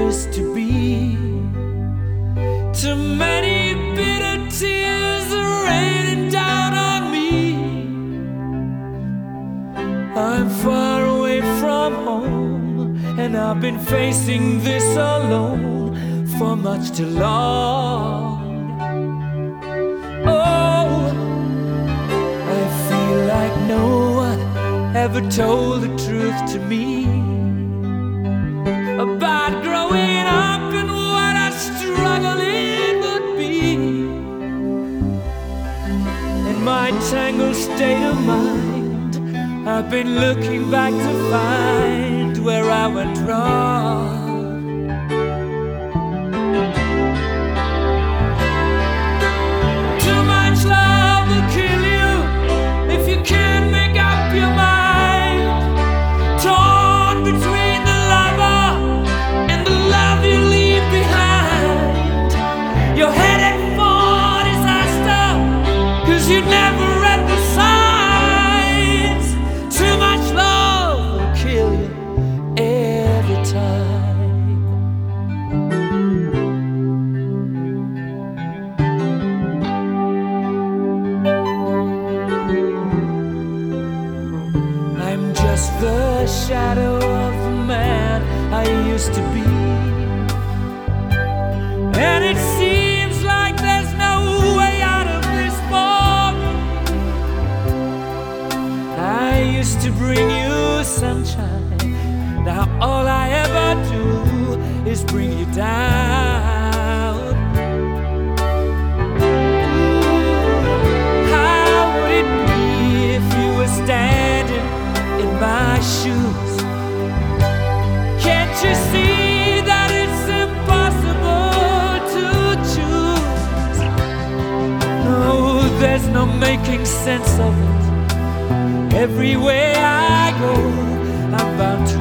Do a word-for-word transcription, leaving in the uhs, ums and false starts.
used to be. Too many bitter tears are raining down on me. I'm far away from home, and I've been facing this alone for much too long. Oh, I feel like no one ever told the truth to me about growing up and what a struggle it would be. In my tangled state of mind, I've been looking back to find where I went wrong. Too much love will kill you if you can't make up your mind. Torn between the lover and the love you leave behind. You're headed for disaster, 'cause you never read the signs. Too much love will kill you every time. I'm just the shadow of the man I used to be, and it seems like there's no way out of this for me. I used to bring you sunshine, now all I ever do is bring you down. How would it be if you were standing in my shoes? Can't you see that it's impossible to choose? No, there's no making sense of it. Everywhere I go, I'm bound to